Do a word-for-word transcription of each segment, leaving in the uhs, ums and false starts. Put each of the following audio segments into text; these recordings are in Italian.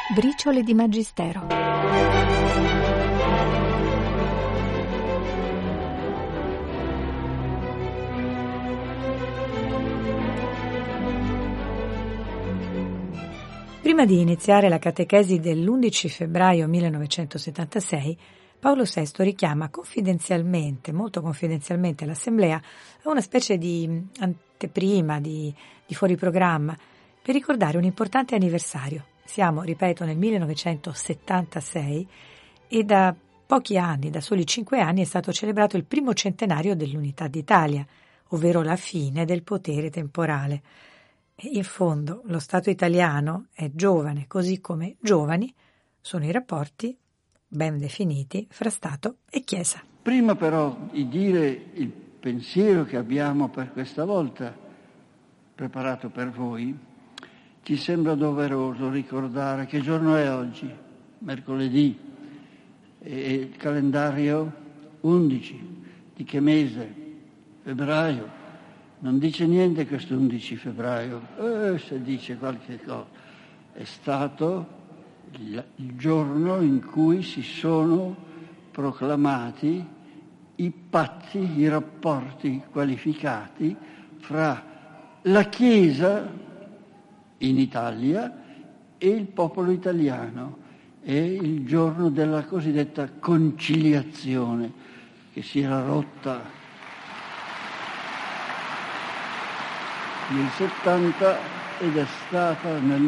Briciole di Magistero. Prima di iniziare la catechesi dell'undici febbraio millenovecentosettantasei, Paolo sesto richiama confidenzialmente, molto confidenzialmente, l'Assemblea a una specie di anteprima, di, di fuoriprogramma, per ricordare un importante anniversario. Siamo, ripeto, nel millenovecentosettantasei e da pochi anni, da soli cinque anni, è stato celebrato il primo centenario dell'Unità d'Italia, ovvero la fine del potere temporale. E in fondo lo Stato italiano è giovane, così come giovani sono i rapporti ben definiti fra Stato e Chiesa. Prima però di dire il pensiero che abbiamo per questa volta preparato per voi, ci sembra doveroso ricordare che giorno è oggi, mercoledì, e il calendario undici, di che mese? Febbraio. Non dice niente questo undici febbraio, eh, se dice qualche cosa. È stato il, il giorno in cui si sono proclamati i patti, i rapporti qualificati fra la Chiesa in Italia e il popolo italiano. È il giorno della cosiddetta conciliazione che si era rotta nel settanta ed è stata nel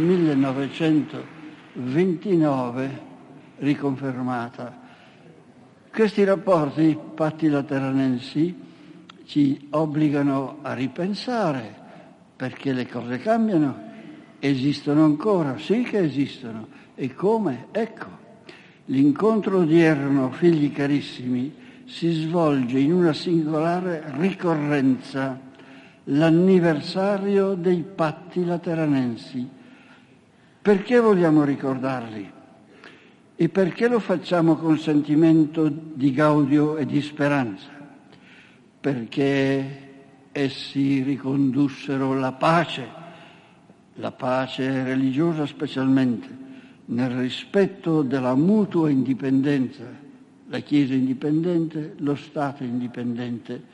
millenovecentoventinove riconfermata. Questi rapporti, patti lateranensi, ci obbligano a ripensare perché le cose cambiano, esistono ancora, sì che esistono, e come? Ecco, l'incontro odierno, figli carissimi, si svolge in una singolare ricorrenza, l'anniversario dei patti lateranensi. Perché vogliamo ricordarli? E perché lo facciamo con sentimento di gaudio e di speranza? Perché essi ricondussero la pace, la pace religiosa specialmente, nel rispetto della mutua indipendenza, la Chiesa indipendente, lo Stato indipendente,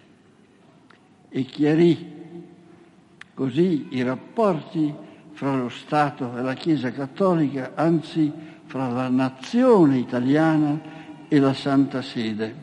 e chiarì così i rapporti fra lo Stato e la Chiesa cattolica, anzi fra la nazione italiana e la Santa Sede.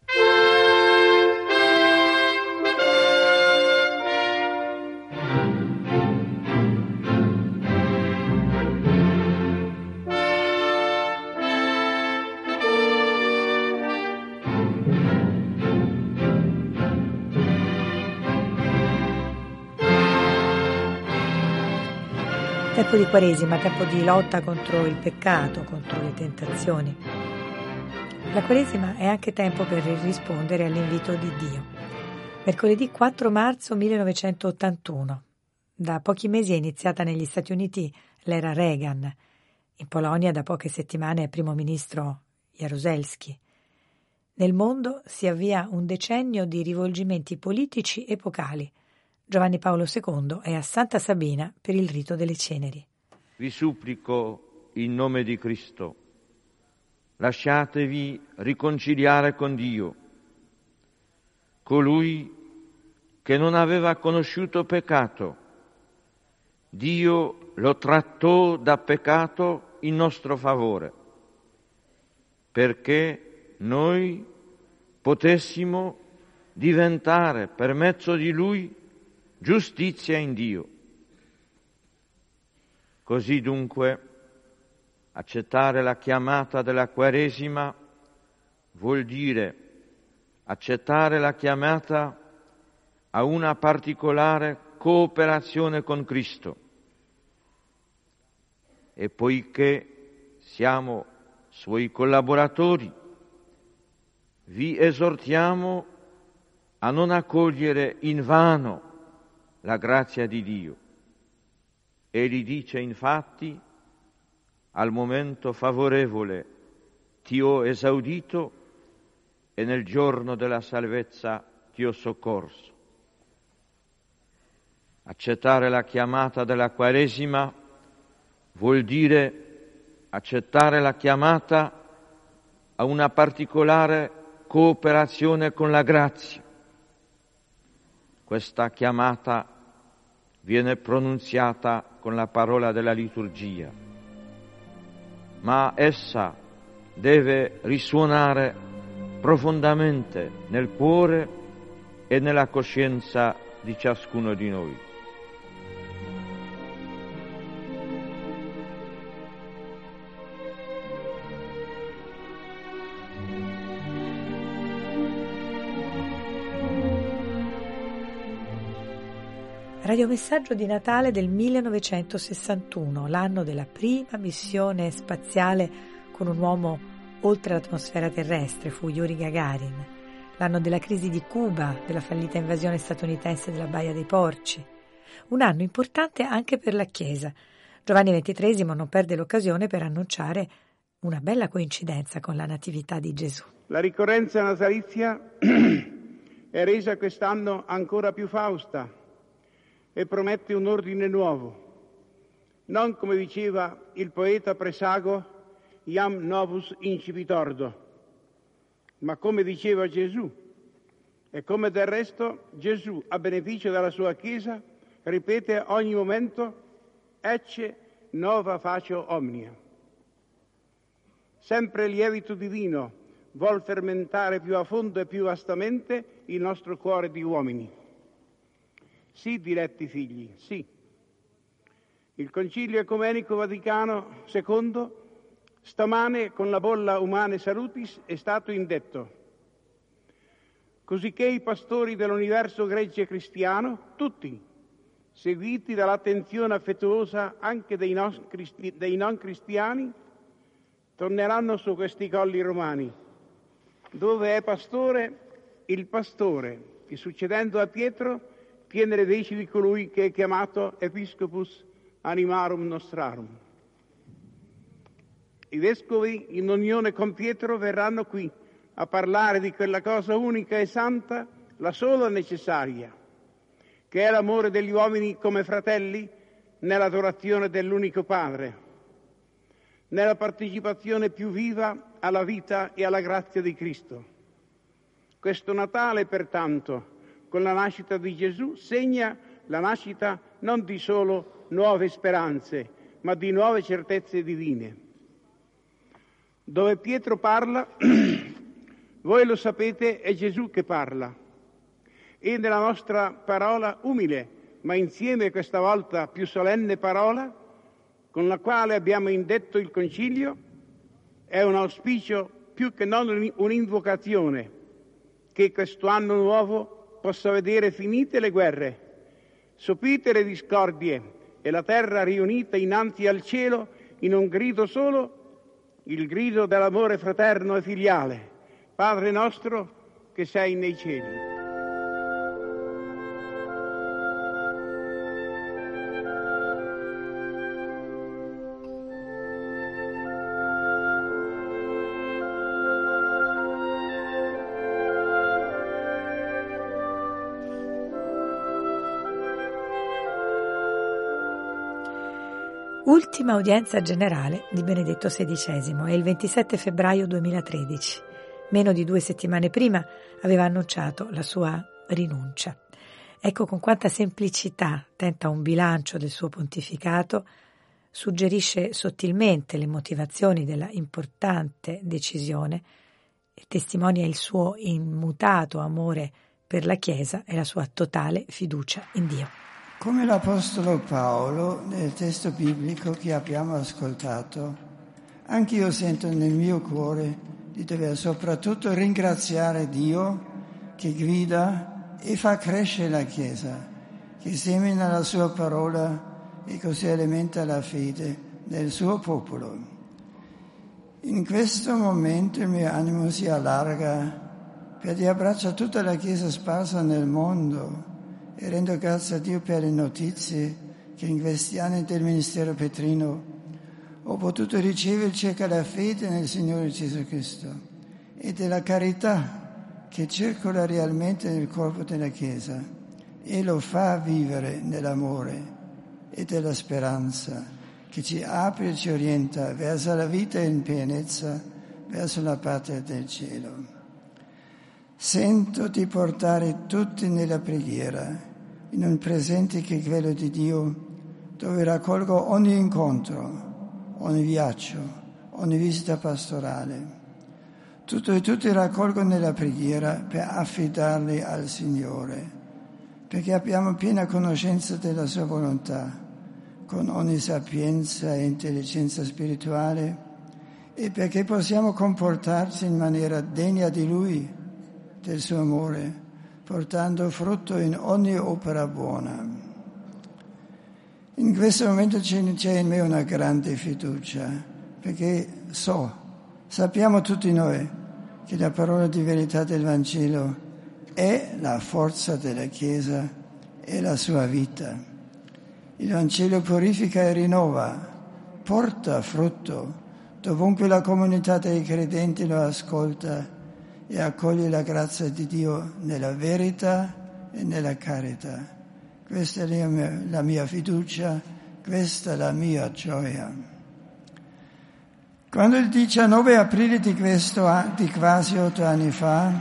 Tempo di Quaresima, tempo di lotta contro il peccato, contro le tentazioni. La Quaresima è anche tempo per rispondere all'invito di Dio. Mercoledì quattro marzo millenovecentottantuno. Da pochi mesi è iniziata negli Stati Uniti l'era Reagan. In Polonia da poche settimane è primo ministro Jaruzelski. Nel mondo si avvia un decennio di rivolgimenti politici epocali. Giovanni Paolo secondo è a Santa Sabina per il rito delle ceneri. Vi supplico in nome di Cristo, lasciatevi riconciliare con Dio, colui che non aveva conosciuto peccato. Dio lo trattò da peccato in nostro favore, perché noi potessimo diventare per mezzo di Lui giustizia in Dio. Così dunque accettare la chiamata della Quaresima vuol dire accettare la chiamata a una particolare cooperazione con Cristo. E poiché siamo Suoi collaboratori, vi esortiamo a non accogliere invano la grazia di Dio. Egli dice infatti: al momento favorevole ti ho esaudito e nel giorno della salvezza ti ho soccorso. Accettare la chiamata della Quaresima vuol dire accettare la chiamata a una particolare cooperazione con la grazia. Questa chiamata viene pronunziata con la parola della liturgia, ma essa deve risuonare profondamente nel cuore e nella coscienza di ciascuno di noi. Radiomessaggio di Natale del millenovecentosessantuno, l'anno della prima missione spaziale con un uomo oltre l'atmosfera terrestre, fu Yuri Gagarin. L'anno della crisi di Cuba, della fallita invasione statunitense della Baia dei Porci. Un anno importante anche per la Chiesa. Giovanni ventitreesimo non perde l'occasione per annunciare una bella coincidenza con la Natività di Gesù. La ricorrenza natalizia è resa quest'anno ancora più fausta e promette un ordine nuovo. Non come diceva il poeta presago, iam novus incipit ordo, ma come diceva Gesù, e come del resto Gesù, a beneficio della sua Chiesa, ripete a ogni momento, ecce nova facio omnia. Sempre il lievito divino vuol fermentare più a fondo e più vastamente il nostro cuore di uomini. Sì, diletti figli, sì. Il Concilio Ecumenico Vaticano secondo stamane con la bolla Humane Salutis è stato indetto: cosicché i pastori dell'universo gregge cristiano, tutti, seguiti dall'attenzione affettuosa anche dei non, cristi- dei non cristiani, torneranno su questi colli romani, dove è pastore il pastore, che succedendo a Pietro tiene le veci di colui che è chiamato Episcopus Animarum Nostrarum. I vescovi, in unione con Pietro, verranno qui a parlare di quella cosa unica e santa, la sola necessaria, che è l'amore degli uomini come fratelli nell'adorazione dell'unico Padre, nella partecipazione più viva alla vita e alla grazia di Cristo. Questo Natale, pertanto, con la nascita di Gesù, segna la nascita non di solo nuove speranze, ma di nuove certezze divine. Dove Pietro parla, voi lo sapete, è Gesù che parla. E nella nostra parola umile, ma insieme questa volta più solenne parola, con la quale abbiamo indetto il Concilio, è un auspicio più che non un'invocazione, che questo anno nuovo possa vedere finite le guerre, sopite le discordie e la terra riunita innanzi al cielo in un grido solo, il grido dell'amore fraterno e filiale. Padre nostro che sei nei cieli. Ultima udienza generale di Benedetto sedicesimo, è il ventisette febbraio duemilatredici. Meno di due settimane prima aveva annunciato la sua rinuncia. Ecco con quanta semplicità tenta un bilancio del suo pontificato, suggerisce sottilmente le motivazioni della importante decisione e testimonia il suo immutato amore per la Chiesa e la sua totale fiducia in Dio. Come l'Apostolo Paolo, nel testo biblico che abbiamo ascoltato, anch'io sento nel mio cuore di dover soprattutto ringraziare Dio che guida e fa crescere la Chiesa, che semina la sua parola e così alimenta la fede nel suo popolo. In questo momento il mio animo si allarga perché abbraccia tutta la Chiesa sparsa nel mondo e rendo grazie a Dio per le notizie che in questi anni del ministero petrino ho potuto ricevere circa la fede nel Signore Gesù Cristo e della carità che circola realmente nel corpo della Chiesa e lo fa vivere nell'amore e della speranza che ci apre e ci orienta verso la vita in pienezza, verso la patria del cielo. Sento di portare tutti nella preghiera, in un presente che è quello di Dio, dove raccolgo ogni incontro, ogni viaggio, ogni visita pastorale. Tutto e tutti raccolgo nella preghiera per affidarli al Signore, perché abbiamo piena conoscenza della Sua volontà, con ogni sapienza e intelligenza spirituale, e perché possiamo comportarci in maniera degna di Lui, del suo amore, portando frutto in ogni opera buona. In questo momento c'è in me una grande fiducia, perché so, sappiamo tutti noi, che la parola di verità del Vangelo è la forza della Chiesa, è la sua vita. Il Vangelo purifica e rinnova, porta frutto, dovunque la comunità dei credenti lo ascolta e accoglie la grazia di Dio nella verità e nella carità. Questa è la mia, la mia fiducia, questa è la mia gioia. Quando il diciannove aprile di questo di quasi otto anni fa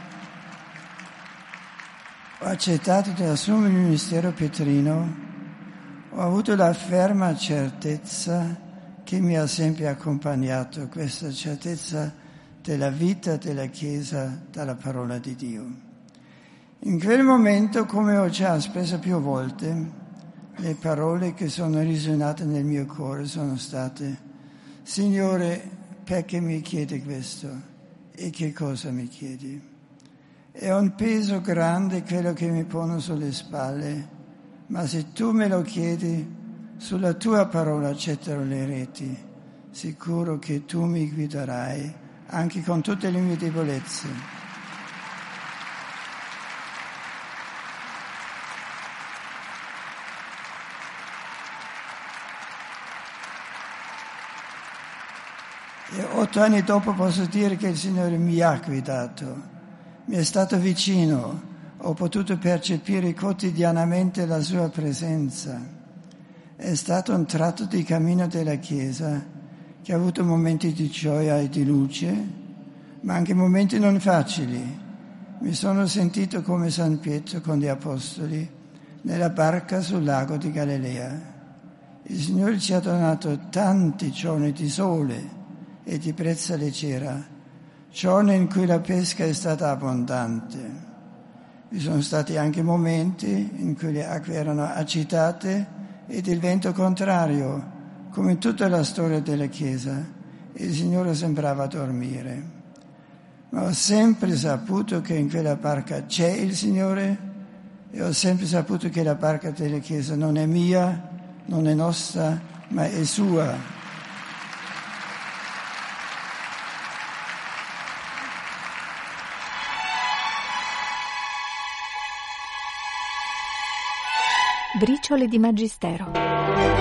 ho accettato di assumere il ministero petrino, ho avuto la ferma certezza che mi ha sempre accompagnato, questa certezza della vita della Chiesa dalla parola di Dio. In quel momento, come ho già espresso più volte, le parole che sono risuonate nel mio cuore sono state: Signore, perché mi chiedi questo? E che cosa mi chiedi? È un peso grande quello che mi pone sulle spalle, ma se tu me lo chiedi, sulla tua parola getterò le reti, sicuro che tu mi guiderai, anche con tutte le mie debolezze. E otto anni dopo posso dire che il Signore mi ha guidato, mi è stato vicino, ho potuto percepire quotidianamente la sua presenza. È stato un tratto di cammino della Chiesa che ha avuto momenti di gioia e di luce, ma anche momenti non facili. Mi sono sentito come San Pietro con gli Apostoli nella barca sul lago di Galilea. Il Signore ci ha donato tanti giorni di sole e di brezza leggera, giorni in cui la pesca è stata abbondante. Vi sono stati anche momenti in cui le acque erano agitate ed il vento contrario, come in tutta la storia della Chiesa, e il Signore sembrava dormire. Ma ho sempre saputo che in quella barca c'è il Signore e ho sempre saputo che la barca della Chiesa non è mia, non è nostra, ma è sua. Briciole di Magistero.